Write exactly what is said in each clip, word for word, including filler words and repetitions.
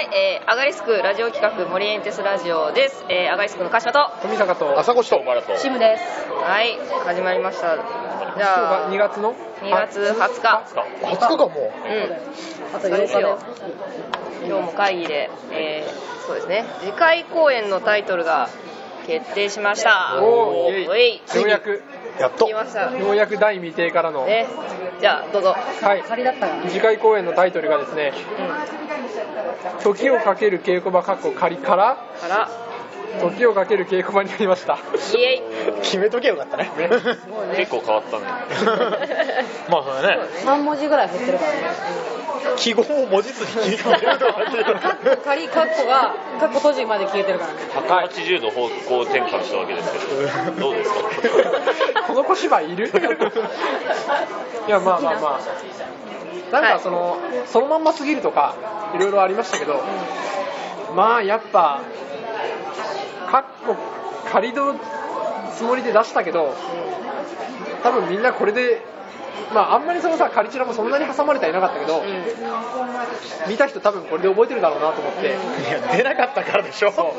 、えー、アガリスクラジオ企画モリエンテスラジオです。えー、アガリスクの鹿島と富坂と朝越とシムです。 はい、始まりました。じゃあにがつのにがつはつかはつかかもう、うん、 あとようかよ。 今日も会議で、えー、そうですね、次回公演のタイトルが決定しました。 おー、 おい、 ようやくやっと来ました。 ようやく大未定からの、 ね、じゃあどうぞ。 はい、 仮だったからね。 次回公演のタイトルがですね、 うん、 時をかける稽古場かっこ仮からから時をかける稽古場になりました。 イエイ決めとけよかったね。 ね結構変わったね。 まあそうだね。 さん文字ぐらい減ってるからね。 記号を文字数に切り替えるとかっていう。 カッコ仮カッコがカッコ閉じまで消えてるからね。 ひゃくはちじゅうど方向転換したわけですけど、どうですか？ この小芝居いる？いやまあまあまあ。なんかその、はい、そのまんますぎるとかいろいろありましたけど、うん、まあやっぱカッコ仮のつもりで出したけど、多分みんなこれで。まあ、あんまりそのさカリチュラもそんなに挟まれてはいなかったけど、うん、見た人多分これで覚えてるだろうなと思って、うん、 いや出なかったからでしょ。そう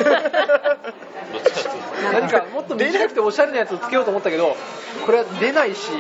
何かもっと短くておしゃれなやつをつけようと思ったけどこれは出ないし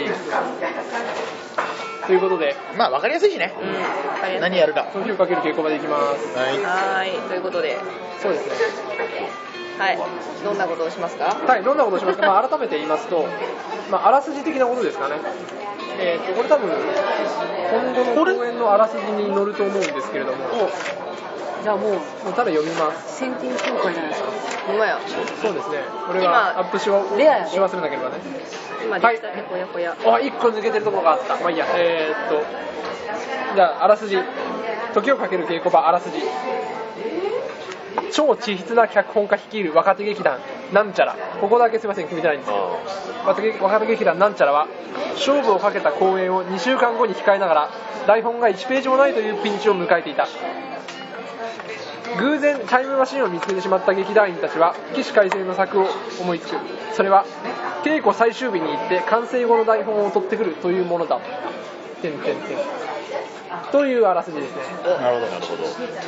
ということでまあ分かりやすいしね、うん、何やるか時をかける稽古までいきます。 はい、 はいということでそうですね、 はい、どんなことをしますか？ はい、どんなことをしますか、まあ、改めて言いますと、まあ、あらすじ的なことですかね。えー、とこれ多分今後の公演のあらすじに載ると思うんですけれども、じゃあもう、もうただ読みます。 先見紹介じゃないですか。 ほんまや。 そうですね、これがアップしわレアやねし忘れなければね。 今できたね、ほやほや。 あ、いっこ抜けてるところがあった。まあいいや、えー、っとじゃああらすじ、時をかける稽古場あらすじ。超地筆な脚本家率いる若手劇団なんちゃら、ここだけすいません決めてないんですけど、若手劇団なんちゃらは勝負をかけた公演をにしゅうかんごに控えながら台本がいちページもないというピンチを迎えていた。偶然タイムマシンを見つけてしまった劇団員たちは起死回生の策を思いつく。それは稽古最終日に行って完成後の台本を取ってくるというものだ。てんてんてんというあらすじですね。 なるほどなるほど。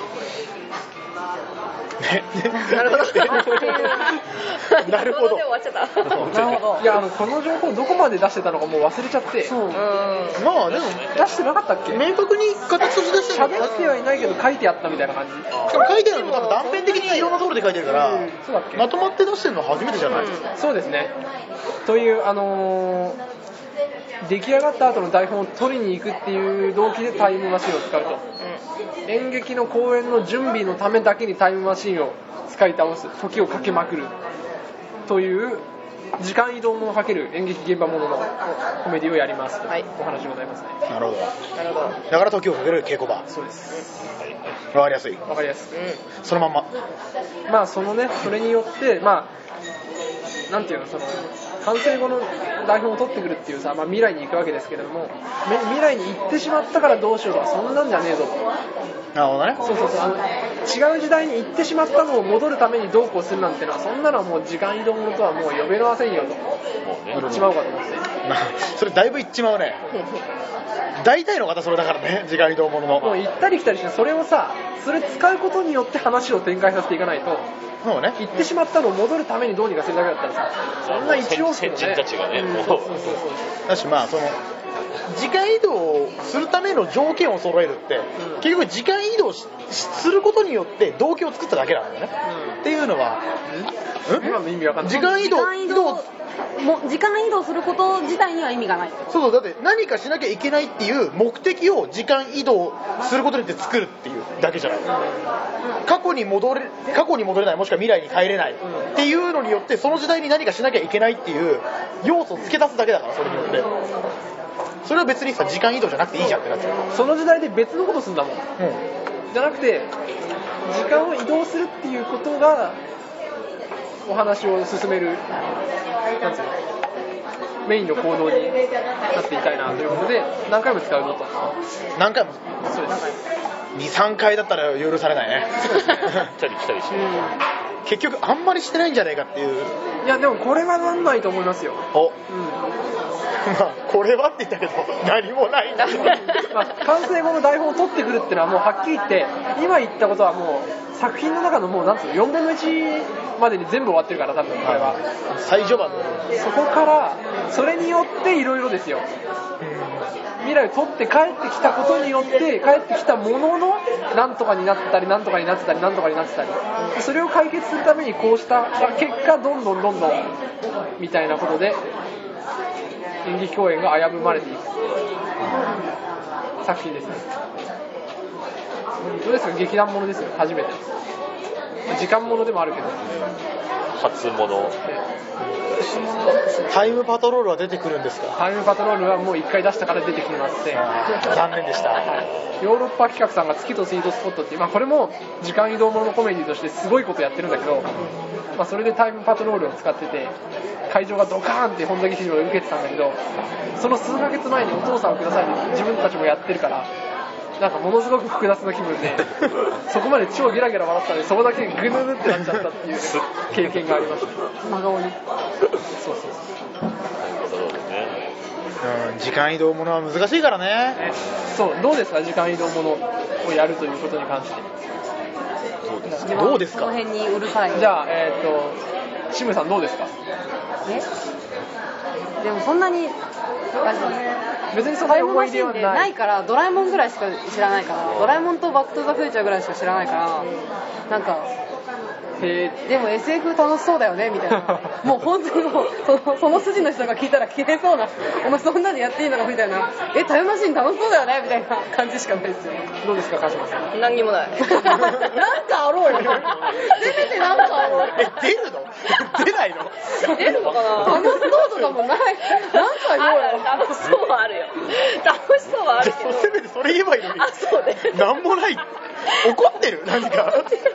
なるほど。 なるほど。 終わっちゃった。 なるほど。 いやあのこの情報どこまで出してたのかもう忘れちゃって。 そう。うん。 まあでも出してなかったっけ？ 明確に形として出して喋ってはいないけど書いてあったみたいな感じ。 しかも書いてあるのも多分断片的にいろんなところで書いてるから、うん、 そうだっけ？ まとまって出してるのは初めてじゃない？うん、 そうですね。というあのー。出来上がった後の台本を取りに行くっていう動機でタイムマシンを使うと、うん、演劇の公演の準備のためだけにタイムマシンを使い倒す、時をかけまくるという時間移動もかける演劇現場もののコメディをやりますと、はい、お話でございますね。 なるほど。 なるほど。 だから時をかける稽古場。 そうです。 わかりやすい。 わかりやすい。うん、 そのまんま。 まあそのね、それによってまあなんていうのその完成後の台本を取ってくるっていうさ、まあ、未来に行くわけですけれども、未来に行ってしまったからどうしようとかそんなんじゃねえぞと。 なるほどね。 そうそうそう、あの違う時代に行ってしまったのを戻るためにどうこうするなんてのはそんなのはもう時間移動ものとはもう呼べませんよと言っちまうかと思って。 それだいぶ言っちまうね。大体の方それだからね、時間移動ものの。 もう行ったり来たりしてそれをさ、それ使うことによって話を展開させていかないと。そうね、行ってしまったのを戻るためにどうにかするだけだったらさ、そんな一応先人たちがね、 うん、 もうそうそうそうそう。 だしまあその時間移動するための条件を揃えるって、うん、結局時間移動しすることによって動機を作っただけなんだよね、うん、っていうのは、 うん、今の意味わかんない。 時間移動時間移動も時間移動すること自体には意味がない。 そうそう、だって何かしなきゃいけないっていう目的を時間移動することによって作るっていうだけじゃない、うん、過去に戻れ過去に戻れない、もしくは未来に帰れない、うん、っていうのによってその時代に何かしなきゃいけないっていう要素を付け足すだけだから、それによって、うん、それは別にさ時間移動じゃなくていいじゃんってなっちゃう。 その時代で別のことするんだもん、うん、じゃなくて時間を移動するっていうことがお話を進めるなんつうのメインの行動になっていたいなということで何回も使うぞと。 何回も。 そうです。 にさんかいだったら許されないね。 来たり来たりして、 結局あんまりしてないんじゃないかっていう。 いやでもこれはなんないと思いますよ。 お、 うんまあこれはって言ったけど何もないんだまあ、完成後の台本を取ってくるっていうのはもうはっきり言って今言ったことはもう作品の中のもうなんつうのよんぶんのいちまでに全部終わってるから多分これは最序盤のそこからそれによっていろいろですよ。未来を取って帰ってきたことによって帰ってきたもののなんとかになったりなんとかになってたりなんとかになってたりそれを解決するためにこうした結果どんどんどんどんみたいなことで演劇公演が危ぶまれていく作品ですね。どうですか劇団ものですよ初めて時間ものでもあるけど初物。 タイムパトロールは出てくるんですか？ タイムパトロールはもういっかい出したから出てきません。 残念でした、 はい、ヨーロッパ企画さんが月とスイートスポットっていう、まあ、これも時間移動もののコメディとしてすごいことやってるんだけど、まあ、それでタイムパトロールを使ってて会場がドカーンって本田劇場を受けてたんだけどその数ヶ月前にお父さんをくださいって自分たちもやってるからなんかものすごく複雑な気分でそこまで超ゲラゲラ笑ってたのでそこだけグヌヌってなっちゃったっていう、ね、経験がありました真顔にそうそうそううん、時間移動ものは難しいからね。 そうどうですか時間移動ものをやるということに関してどうですかこの辺にうるさい。 じゃあえっ、ー、とシムさんどうですか？ えでもそんなに別にそんなに思い出はない。 タイムマシンでないからドラえもんぐらいしか知らないからドラえもんとバックトゥザフューチャーぐらいしか知らないからなんかへでも エスエフ 楽しそうだよねみたいなもう本当にもうその、その筋の人が聞いたら切れそうなお前そんなにやっていいのかみたいなえタイムマシン楽しそうだよねみたいな感じしかないですよ。 どうですか鹿島さん？ 何にもないなんかあろうよせめてなんかあろうえ出るの出ないの出るのかな楽しそうとかもないなんか言おうよ楽しそうはあるよ楽しそうはあるけどせめてそれ言えばいいのにあそうねなんもない怒ってる何か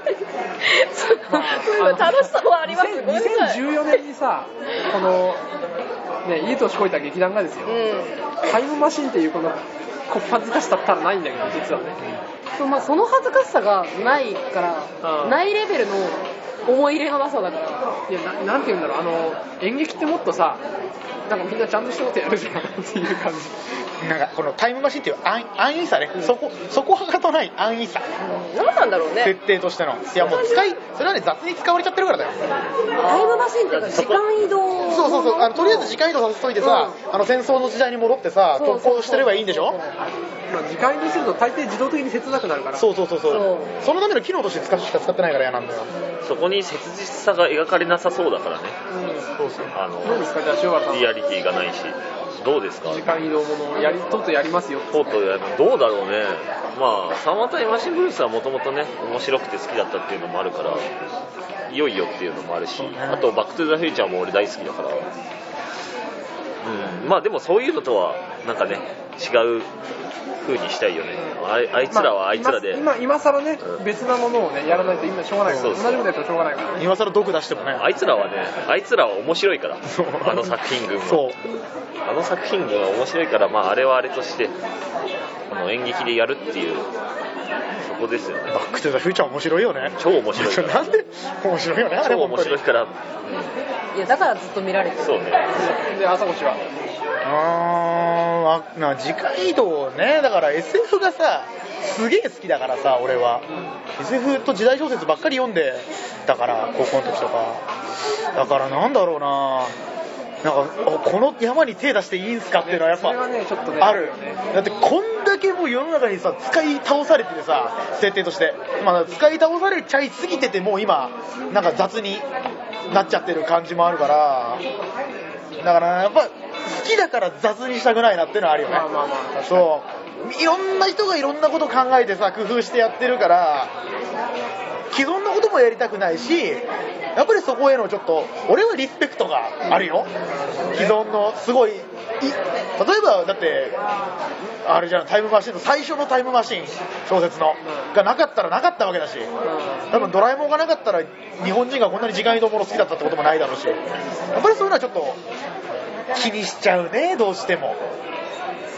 楽しそうはありますにせんじゅうよねんにさこのねいい年こいた劇団がですよ、うん、タイムマシンっていうこのこっぱずかしさったらないんだけど実はねそう、まあ、その恥ずかしさがないからないレベルの思い入れのなさだからいや な, なんて言うんだろうあの演劇ってもっとさなんかみんなちゃんとしたことやるじゃんっていう感じなんかこのタイムマシンっていう安安易さね、うん、そこそこはかとない安易さ、 うん、何なんだろうね設定としてのいやもう使いそれはね雑に使われちゃってるからだよタイムマシンっていうか時間移動そうそうそうあのとりあえず時間移動させといてさ、うん、あの戦争の時代に戻ってさ特攻してればいいんでしょ。 まあ、時間移動すると大抵自動的に切なくなるからそうそうそうそう そ, そのための機能として使しか使ってないから嫌なんだよ。 そこに切実さが描かれなさそうだからね、 うん、そうそうあのどうですかじゃあ塩原さんリアリティがないしどうですか？ 時間移動ものやりとうとうやりますよとうとうやるどうだろうね。まあサマータイムマシンブルースはもともとね面白くて好きだったっていうのもあるからいよいよっていうのもあるしあとバックトゥザフューチャーも俺大好きだから、うん、まあでもそういうのとはなんかね違う風にしたいよね。あ い, あいつらはあいつらで、 まあ、今今更ね、うん、別なものをねやらないと今しょうがないからそうそう同じことやったらしょうがないからね今更毒出してもねあいつらはねあいつらは面白いからあの作品群はそうあの作品群は面白いから、まあ、あれはあれとしてあの演劇でやるっていうそこですよね。 バックトゥザフューチャー面白いよね。 超面白いからなんで面白いよねあれ超面白いから、うん、 いやだからずっと見られてるそうね。 で朝越はあーな時間移動ねだから エスエフ がさすげえ好きだからさ俺は、うん、エスエフ と時代小説ばっかり読んでたから高校の時とかだからなんだろうななんかこの山に手出していいんすかっていうのはやっぱ、 ね、それはねちょっとねあるだってこんだけもう世の中にさ使い倒されててさ設定として、まあ、使い倒されちゃいすぎててもう今なんか雑になっちゃってる感じもあるからだからやっぱ好きだから雑にしたくないなっていうのはあるよね。 まあまあまあそういろんな人がいろんなこと考えてさ工夫してやってるから既存のこともやりたくないしやっぱりそこへのちょっと俺はリスペクトがあるよ。既存のすごい例えばだってあれじゃんタイムマシンの最初のタイムマシン小説のがなかったらなかったわけだし多分ドラえもんがなかったら日本人がこんなに時間移動もの好きだったってこともないだろうしやっぱりそういうのはちょっと気にしちゃうねどうしても。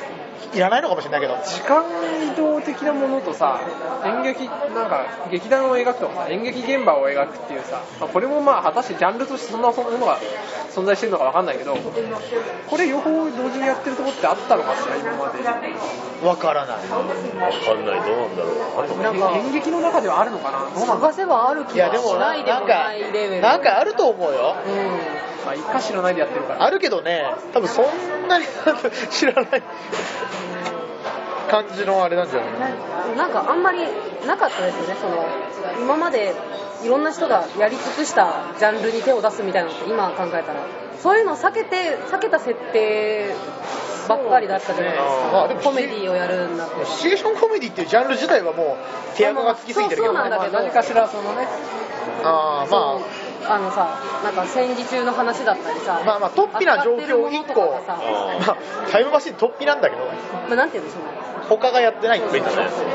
いらないのかもしれないけど、 時間移動的なものとさ、演劇なんか劇団を描くとかさ、演劇現場を描くっていうさ、まあ、これもまあ果たしてジャンルとしてそんなものが存在してるのか分かんないけど、これ両方同時にやってるとこってあったのかしら今まで。 わからない。 わかんない、どうなんだろう。あるのなんか演劇の中ではあるのかな。どうなんだ探せばある気がしいやでもないでもなんかないレベル。 なんかあると思うよ。 うん、まあ一か知らないでやってるから。 あるけどね、多分そんなに知らない感じのあれなんじゃないの。 なんかあんまりなかったですよね、その今までいろんな人がやり尽くしたジャンルに手を出すみたいなのって今考えたらそういうのを避けて避けた設定ばっかりだったじゃないですか、 あでもコメディをやるんだって。 シチュエーションコメディっていうジャンル自体はもう手垢がつきすぎてるけどね。 そうそうなんだけど何かしらそのね、 あーまあのさ、なんか戦時中の話だったりさ、 あまあまあ突飛な状況いっこ、 扱ってるものとかがさ、 まあタイムマシン突飛なんだけど、 まあ、なんて言うんでしょうね、 他がやってないっていうベタなやつをね。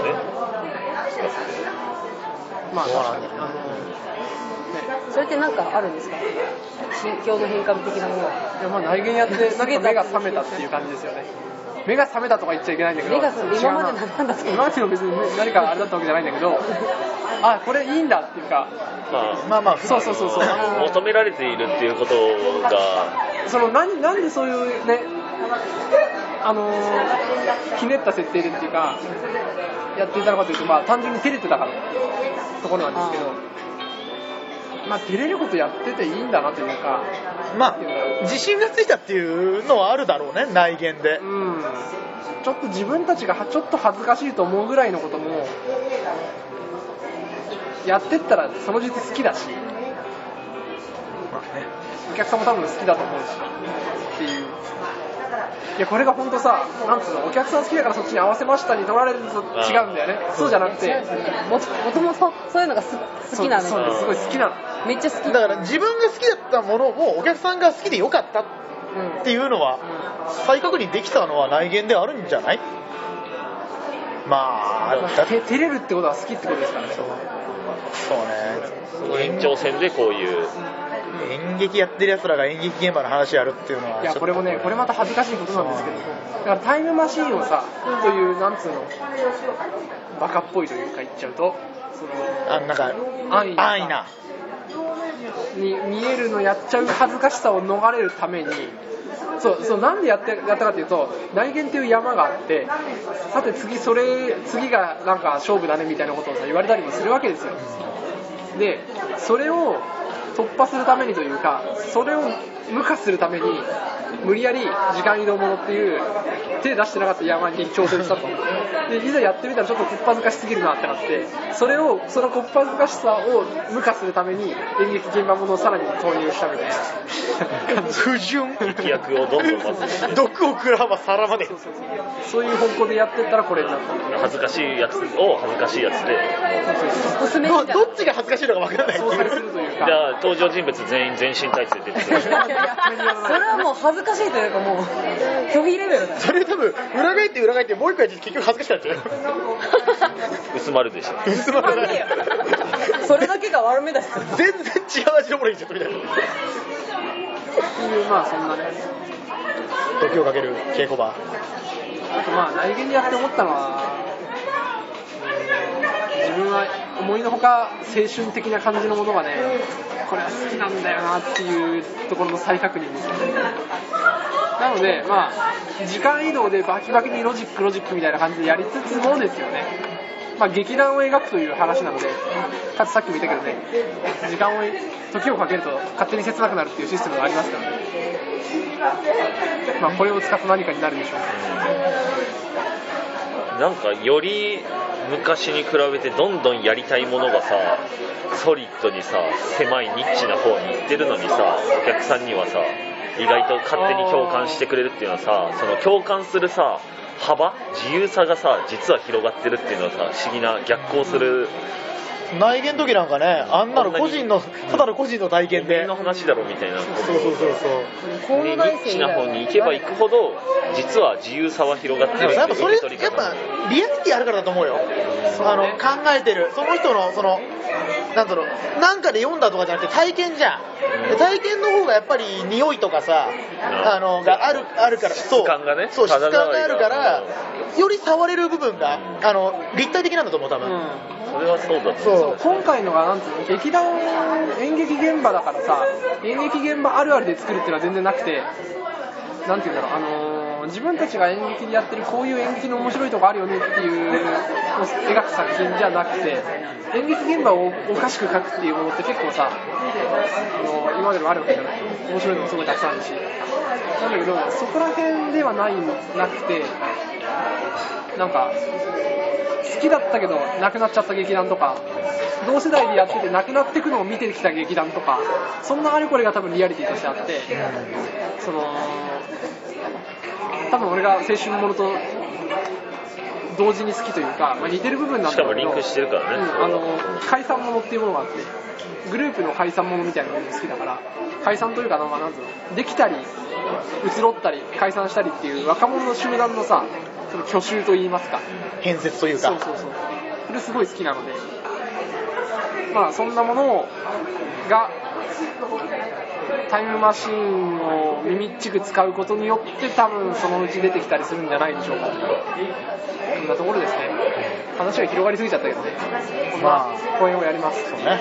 まあそうなんだよねあのそれってなんかあるんですか、心境の変化的なものは。 いやまあ内見やってなんか目が覚めたっていう感じですよね。目が覚めたとか言っちゃいけないんだけど、 目が覚め今まで違うな何だったの今までの別に何かあれだったわけじゃないんだけど、あ、これいいんだっていうか、 まあ、 まあまあそうそうそうそう、 求められているっていうことが、 そのなんなんでそういうね、あのー、ひねった設定でっていうかやっていたのかというと、まあ単純に照れてたからっていうところなんですけど、まあ照れることやってていいんだなというか、 まあ自信がついたっていうのはあるだろうね、内見で。 うん、ちょっと自分たちがちょっと恥ずかしいと思うぐらいのこともやってったらその実好きだし、 まあね、 お客さんも多分好きだと思うしっていう。いやこれが本当さ、なんつうの、お客さん好きだからそっちに合わせましたに取られると違うんだよね。そうじゃなくて、 もともともとそういうのがす好きなの。 そうそう、すごい好きなの。 めっちゃ好き。 だから自分が好きだったものをお客さんが好きでよかったっていうのは再確認できたのは内見であるんじゃない？まあだて照れるってことは好きってことですからね。 そうね。 その延長線でこういう演劇やってる奴らが演劇現場の話やるっていうのは、 いやこれもね、これまた恥ずかしいことなんですけど、だからタイムマシーンをさ、というなんつうの、バカっぽいというか言っちゃうと、そのあなんか安易な安易なに見えるのやっちゃう恥ずかしさを逃れるために、そうそう、なんでやってやったかというと、内見っていう山があって、さて次それ次がなんか勝負だねみたいなことをさ言われたりもするわけですよ。でそれを突破するためにというか、それを無化するために無理やり時間移動ものっていう手出してなかった山に挑戦したと。でいざやってみたらちょっとこっぱずかしすぎるなってなって、それをそのこっぱずかしさを無化するために演劇現場ものをさらに投入したみたいな不純飛躍をどんどんまず毒を食らば皿まで。 そうそうそう、そういう方向でやってったらこれになった恥ずかしいやつを恥ずかしいやつで、 おすすめどみたいどっちが恥ずかしいのか分からないって相対すいう。 るというか、 じゃあ登場人物全員全身タイツで出てくる。 いやいやそれはもう恥ずかしいというかもう拒否レベルだよ。 それ多分裏返って裏返ってもう一回やって結局恥ずかしくなっちゃう。 薄まるでしょ。 薄まらない。 それだけが悪目だし。 全然違う味のものにしちゃったみたいな。 っていう、まあそんなね。 時をかける稽古場。 あとまあ内見でやって思ったのは、自分は思いのほか青春的な感じのものがね、これは好きなんだよなっていうところの再確認ですよね。なのでまあ時間移動でバキバキにロジックロジックみたいな感じでやりつつもですよね、まあ劇団を描くという話なので、かつさっきも言ったけどね、時間を時をかけると勝手に切なくなるっていうシステムがありますからね。まあこれを使った何かになるでしょう。 なんかより昔に比べてどんどんやりたいものがさ、ソリッドにさ、狭いニッチな方に行ってるのにさ、お客さんにはさ、意外と勝手に共感してくれるっていうのはさ、その共感するさ幅、自由さがさ、実は広がってるっていうのはさ、不思議な逆行する。 内見の時なんかね、あんなの個人のただの個人の体験で、 の話だろみたいな。 そうそうそうそう。 でニッチな方に行けば行くほど実は自由さは広がってるっていうやっぱそれやっ受け取り方。 ぱリアリティあるからだと思うよ。あの考えてるその人のそのなんだろう、なんかで読んだとかじゃなくて体験じゃん、で体験の方がやっぱり匂いとかさ、あのがあるあるからそう質感がねそう質感があるからうより触れる部分があの立体的なんだと思う多分、 うんそれはそうだと思う。 そう今回のがなんていうの、劇団演劇現場だからさ、演劇現場あるあるで作るっていうのは全然なくて、なんていうんだろう、あのー、自分たちが演劇でやってるこういう演劇の面白いとこあるよねっていうのを描く作品じゃなくて、演劇現場をおかしく描くっていうものって結構さ、あのー、今までもあるわけじゃない。面白いのもすごいたくさんあるし、なんだけどそこら辺ではないなくて、なんか好きだったけど亡くなっちゃった劇団とか、同世代でやってて亡くなっていくのを見てきた劇団とか、そんなあれこれが多分リアリティとしてあって、その多分俺が青春ものと同時に好きというか、まあ、似てる部分なんだけど、 しかもリンクしてるからね、 うん、あの解散ものっていうものがあって、グループの解散ものみたいなのが好きだから、解散というか、まあ、なんつうの、できたり移ろったり解散したりっていう若者の集団のさ、その去就といいますか、 変節というか、 そうそうそう、それすごい好きなので、まあそんなものがタイムマシーンを耳っちく使うことによって多分そのうち出てきたりするんじゃないでしょうか。そんなところですね。話が広がりすぎちゃったけどね。まあ公演をやります。 そうね。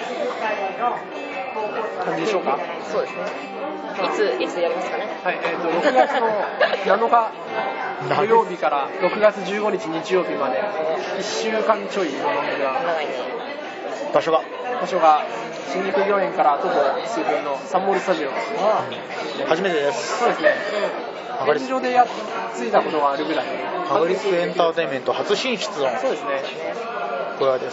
感じでしょうか。 そうですね。いついつやりますかね。 はい、えっとろくがつのなのか土曜日からろくがつじゅうごにち日曜日までいっしゅうかんちょいのロングが長いね。 場所が場所が新宿御苑から徒歩数分のサンモールスタジオ。 初めてです。 そうですね。 アガリス展示場でやっついたことがあるぐらい。 アガリスエンターテインメント初進出のそうですね。 小屋です。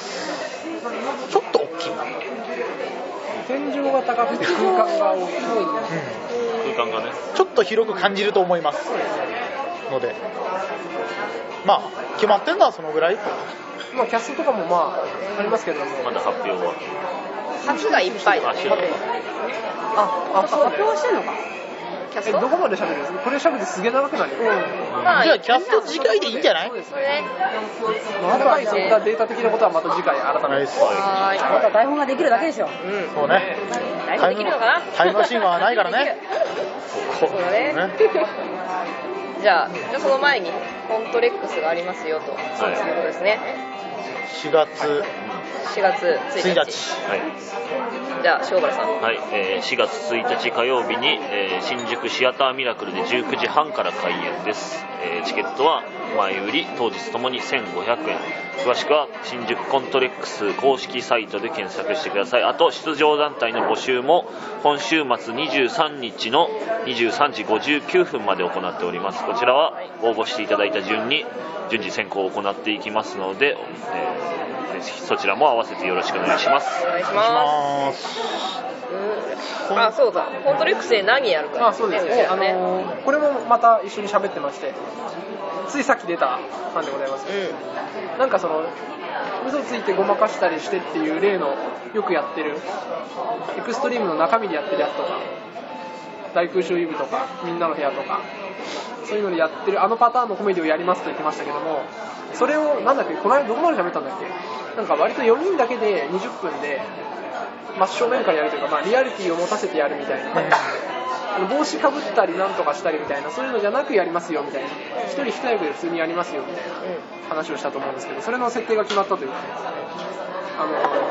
ちょっと大きい。 天井が高くて空間が大きい。 空間がね、 ちょっと広く感じると思いますので、まあ決まってんだそのぐらい。 まあキャストとかもまあありますけれども、 まだ発表は橋がいっぱい。 あ知らないあ、あ、そう発表してんのか。 え、 キャストどこまで喋るんですか。これ喋ってすげえ長くなるよ。 まあじゃあキャスト次回でいいんじゃない？ そうですそれね。 まあ、あとはそういったデータ的なことはまた次回改めて。 はーい。 また台本ができるだけでしょ。 うん。 そうね。 台本できるのかな。 タイムマシンはないからね。 そうだね。 ねじゃあ、じゃあその前にコントレックスがありますよと、そういうことですね。 しがつしがつついたち。 ついたちはいじゃあ塩原さん。 はい、えーしがつついたち火曜日に、えー新宿シアターミラクルでじゅうくじはんから開演です、えーチケットは前売り当日ともにせんごひゃくえん、詳しくは新宿コントレックス公式サイトで検索してください。あと出場団体の募集も今週末にじゅうさんにちのにじゅうさんじごじゅうきゅうふんまで行っております。こちらは応募していただいた順に順次選考を行っていきますので、えーぜひそちらも合わせてよろしくお願いします。 お願いししまます。 す。うん。あ、そうだ。コントレックスで何やるか。 あ、そうですね。あのーこれもまた一緒に喋ってまして、ついさっき出たファンでございます。 うん。 なんかその嘘ついてごまかしたりしてっていう例のよくやってるエクストリームの中身でやってるやつとか、大空襲イブとかみんなの部屋とか、そういうのでやってるあのパターンのコメディをやりますと言ってましたけども、それをなんだっけ、この間どこまで喋ったんだっけ、なんか割とよにんだけでにじゅっぷんで真正面からやるというか、まあ、リアリティを持たせてやるみたいな、あの帽子かぶったりなんとかしたりみたいな、そういうのじゃなくやりますよみたいな、一人二役で普通にやりますよみたいな話をしたと思うんですけど、それの設定が決まったというか、あ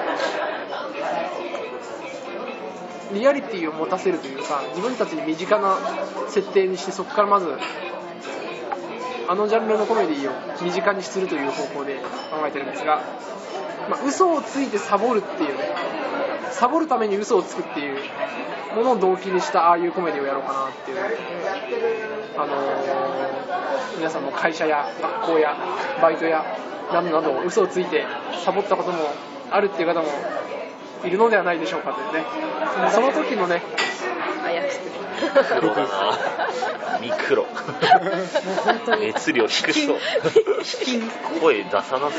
のリアリティを持たせるというか、自分たちに身近な設定にして、そこからまずあのジャンルのコメディを身近にするという方向で考えてるんですが、まあ、嘘をついてサボるっていうね、サボるために嘘をつくっていうものを動機にしたああいうコメディをやろうかなっていう、あのー、皆さんも会社や学校やバイトやなどなど嘘をついてサボったこともあるっていう方もいるのではないでしょうかというね、その時のね操って黒だなミクロ熱量低そう声出さなそう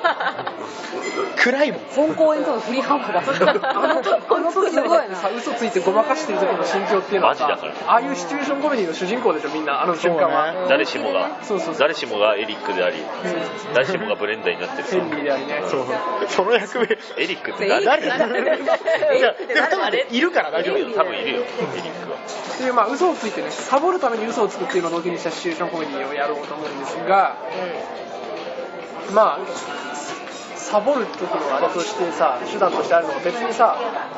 暗いもん。 本公演との振り幅があのあの時すごいな。 さ嘘ついてごまかしてる時の心境っていうのはさマジだからああいうシチュエーションコメディの主人公でしょみんなあの瞬間は、 そうね誰しもがそうそうそう誰しもがエリックであり誰しもがブレンダーになってるヘンリーでありね、 そうその役目エリックって誰誰いや誰でも多分いるから大丈夫よ。 多分いるよエリックはっていうまあ嘘をついてねサボるために嘘をつくっていうのを動機にしたシチュエーションコメディをやろうと思うんですが、まあサボる時のあれとしてさ手段としてあるのが別にさ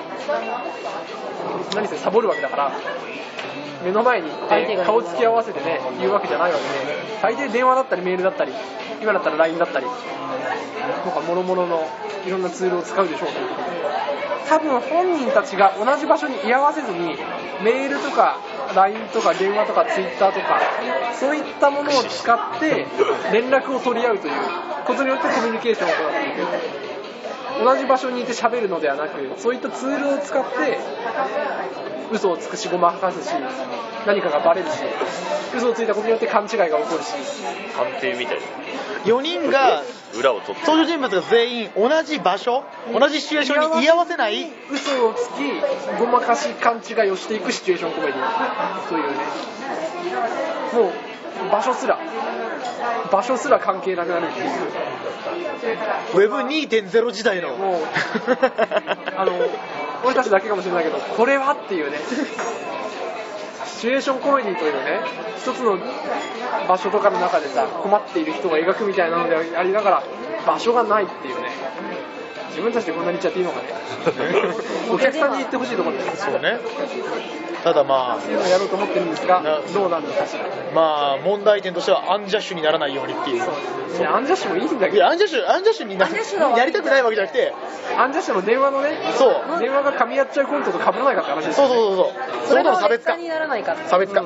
何せサボるわけだから目の前に行って顔つき合わせてね言うわけじゃないわけで、大抵電話だったりメールだったり今だったら ライン だったりなんか諸々のいろんなツールを使うでしょうということで、多分本人たちが同じ場所に居合わせずにメールとか ライン とか電話とか ツイッター とかそういったものを使って連絡を取り合うということによってコミュニケーションを行っていく。同じ場所にいて喋るのではなくそういったツールを使って嘘をつくしごまかすし何かがバレるし嘘をついたことによって勘違いが起こるし探偵みたいなよにんが裏を取って登場人物が全員同じ場所同じシチュエーションに居合わせない嘘をつきごまかし勘違いをしていくシチュエーションコメディというねもう場所すら場所すら関係なくなるっていうウェブ にてんゼロ 時代のもうあの俺たちだけかもしれないけどこれはっていうねシチュエーションコメディというね一つの場所とかの中でさ困っている人が描くみたいなのでありながら場所がないっていうね自分たちでこんなに言っちゃっていいのかねお客さんに言ってほしいところだよそうね。ただまっていうのをやろうと思ってるんですがなどうなんのかしら。 あまあ問題点としてはアンジャッシュにならないようにっていう。 いやアンジャッシュもいいんだけどいやアンジャッシュアンジャッシュになアンジャッシュのやりたくないわけじゃなくて、 アンジャッシュの電話のねそう電話が噛み合っちゃうコントと被らないかって話ですそうよね。 そうそうそう。 それその差別化がネタにならないか。 差別化。 うん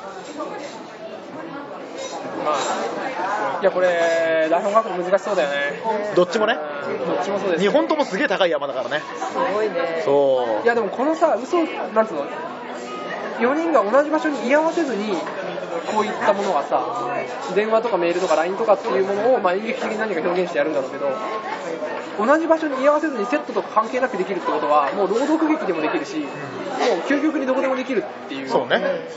まあいやこれ台本書くの難しそうだよね。 どっちもね。 うんどっちもそうです。 にほんともすげえ高い山だからね。 すごいね。 そういやでもこのさ嘘なんつうのよにんが同じ場所に居合わせずにこういったものはさ電話とかメールとか ライン とかっていうものを、まあ、演劇的に何か表現してやるんだろうけど同じ場所に居合わせずにセットとか関係なくできるってことはもう朗読劇でもできるしもう究極にどこでもできるっていう。 そうね。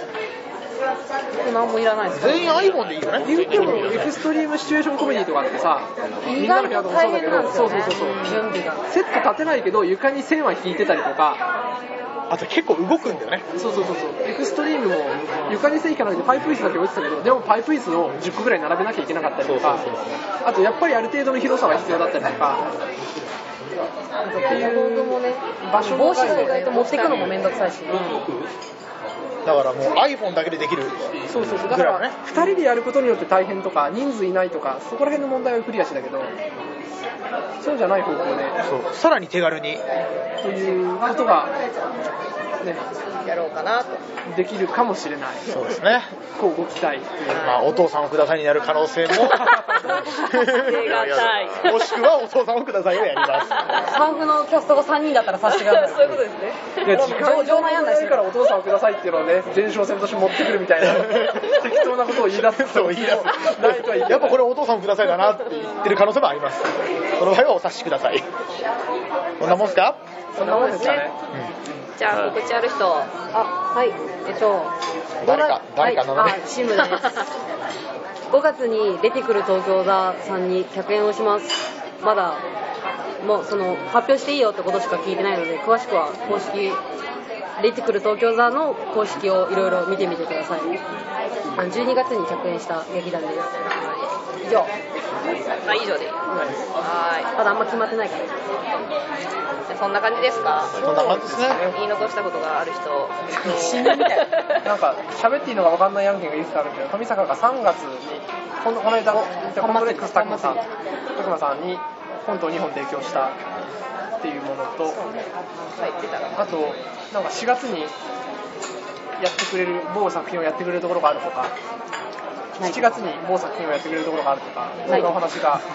何もいらないですか。 全員 iPhone でいいよね。 言ってもエクストリームシチュエーションコメディとかってさみんなの部屋とかそうだけどそうそうそうそう準備が。 セット立てないけど床に線は引いてたりとかあと結構動くんだよね。 そうそうそうそうエクストリームも床に線引かなくてパイプ椅子だけ置いてたけどでもパイプ椅子をじゅっこぐらい並べなきゃいけなかったりとかあとやっぱりある程度の広さが必要だったりとかっていう道具もね場所帽子が意外と持ってくのもめんどくさいし、 だからもう iPhone だけでできる。 そうそうそうだからふたりでやることによって大変とか人数いないとかそこら辺の問題はクリアしたけどそうじゃない方向でそうさらに手軽に。 ということがねやろうかなと。 できるかもしれない。 そうですね。 こうご期待っていうまあお父さんをくださいになる可能性も手がたい。 もしくはお父さんをくださいをやります。 サンフのキャストがさんにんだったらさせてください。 そういうことですね。 いや時間上悩んだしからお父さんをくださいっていうのをね前哨戦として持ってくるみたいな適当なことを言い出すそう言い出すないとは言いやっぱこれお父さんをくださいだなって言ってる可能性もあります。その場合はお察しください。こんなもんすか？ そんなもんですかね。 じゃあ告知ある人。 あ、はい、えっと、 誰か誰か名乗れはい、あ、シムです。ごがつに出てくる東京座さんに客演をします。まだもうその発表していいよってことしか聞いてないので詳しくは公式出てくる東京座の公式をいろいろ見てみてください。じゅうにがつに客演した劇団です。以上。 あ、以上で。はまだあんま決まってないから。 い。じゃあそんな感じですか。 そんな感じですね。 言い残したことがある人。 死ぬみたいな。 なんか喋っていいのが分かんない案件がいくつかあるけど富坂がさんがつにこのこの間コンプレックスタクマさん拓磨さんにコントをにほん提供したっていうものとはい、出たら。 あとなんかしがつにやってくれる某作品をやってくれるところがあるとかしちがつに某作品をやってくれるところがあるとかそんなお話が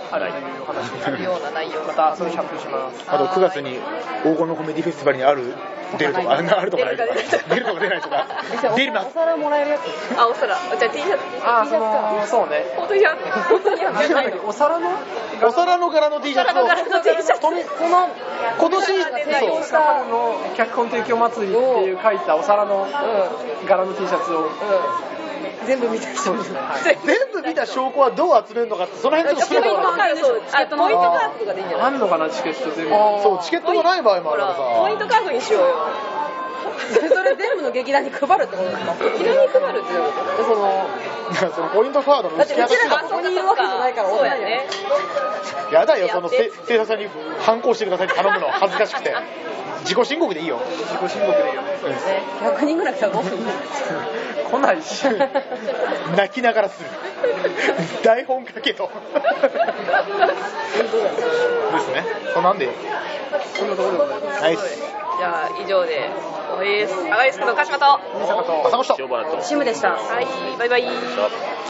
あるというお話あるような内容またそれ発表します。 あとくがつに黄金のコメディフェスティバルにある出るとかあるとかないとか出るとか出ないとか出るなお皿もらえるやつ。 あ、お皿。じゃあ T シャツ。 あー、そのそうね。 本当にや本当にやなんだっけお皿のお皿の柄の T シャツをお皿の柄の T シャツとにこの今年大阪の脚本提供祭りっていう書いたお皿の柄の T シャツを全部見た人そうですね、はい、 全部見た証拠はどう集めるのかってその辺ちょっとポイント調べてカード、あ、ポイントカードとかでいいんじゃない？ あんのかなチケット全部。 そうチケットがない場合もあるからさポイントカードにしようよ。 それ全部の劇団に配るってことですか？ 劇団に配るってどういうこでそのそのポイントカードのだってうちらががここにいるわけじゃないからそうやね。 やだよそのせ生産さんに反抗してくださいって頼むの恥ずかしくて自己申告でいいよ自己申告でいいよね。 ひゃくにんぐらい来たらどうするの？ 来ないし泣きながらする台本書けとですねそうなんでそんなところでございます。 ナイスじゃあ以上で終わりです。アガリスクの鹿島と。 大阪と浅野下塩原とシムでした。 はい、バイバイ。